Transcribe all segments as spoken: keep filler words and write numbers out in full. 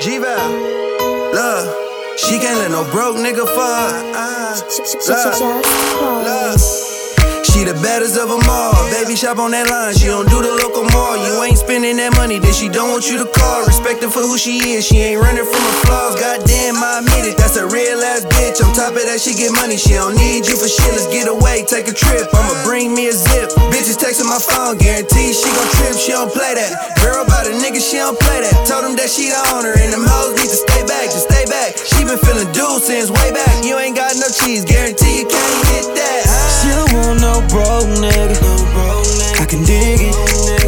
G-Val, love, she can't let no broke nigga fuck. Love, love. She the baddest of them all. Baby shop on that line, she don't do the local mall. You ain't spending that money, then she don't want you to call. Respect her for who she is, she ain't running from her flaws. Goddamn, I admit it, that's a real ass bitch. On top of that, she get money, she don't need you for shit. Let's get away, take a trip, I'ma bring me a zip. Bitches texting my phone, guarantee she gon' trip, she don't play that. Girl about a nigga, she don't play that. Told him that she the owner, and them hoes need to stay back, just stay back. She been feeling due since way back. You ain't got no cheese, guarantee you can't hit that. She don't want no broke nigga, I can dig it.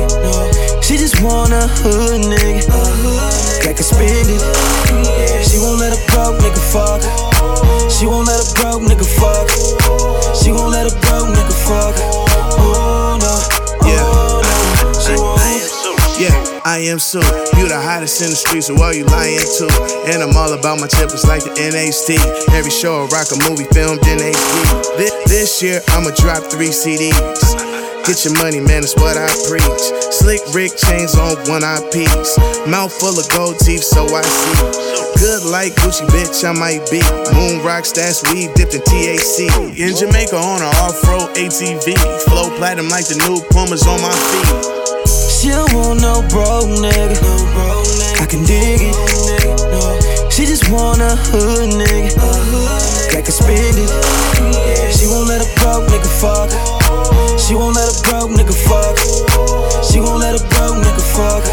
She just want a hood nigga that can spend it. She won't let a broke nigga fuck. She won't let a broke nigga fuck. She won't let a broke nigga fuck. Oh no, oh no, she won't. Yeah, I am Sue. You the hottest in the streets, so all you lying to. And I'm all about my chippers like the N H T. Every show I rock a movie filmed in H D. This, this year I'ma drop three C Ds. Get your money, man, that's what I preach. Slick Rick chains on one eye piece. Mouth full of gold teeth, so I see. Good like Gucci, bitch, I might be. Moon rocks, that's weed dipped in T H C. In Jamaica on an off-road A T V. Flow platinum like the new Pumas on my feet. She don't want no broke nigga, I can dig it. She just want a hood nigga that can spend it. She won't let a broke nigga fuck. She won't let a broke nigga fuck. She won't let a broke nigga fuck.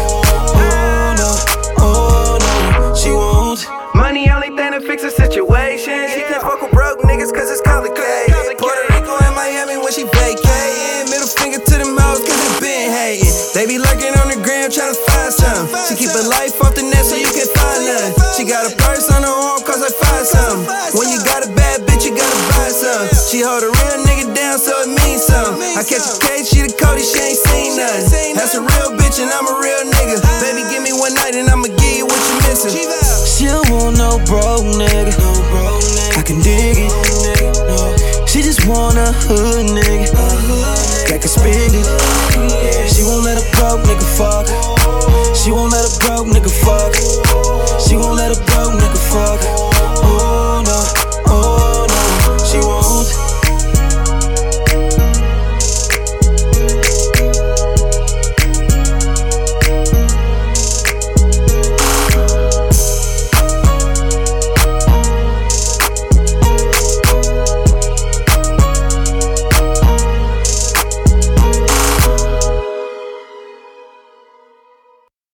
Oh no, oh no, she won't. Money only thing that fix a situation. She can't fuck with broke niggas cause it's complicated. Puerto Rico and Miami when she vacating. Middle finger to them hoes cause they been hating. They be lurking on the gram tryna find some. She keep her life off the net so you can find none. She got a purse on her arm cause I find some. When you got a bad bitch you gotta buy some. She hold a real nigga down so it means something. I catch a case, she the Cody, she ain't seen nothing. That's a real bitch and I'm a real nigga. Baby give me one night and I'ma give you what you missing. She don't want no broke nigga, I can dig it. She just want a hood nigga that can spend it. She won't let a broke nigga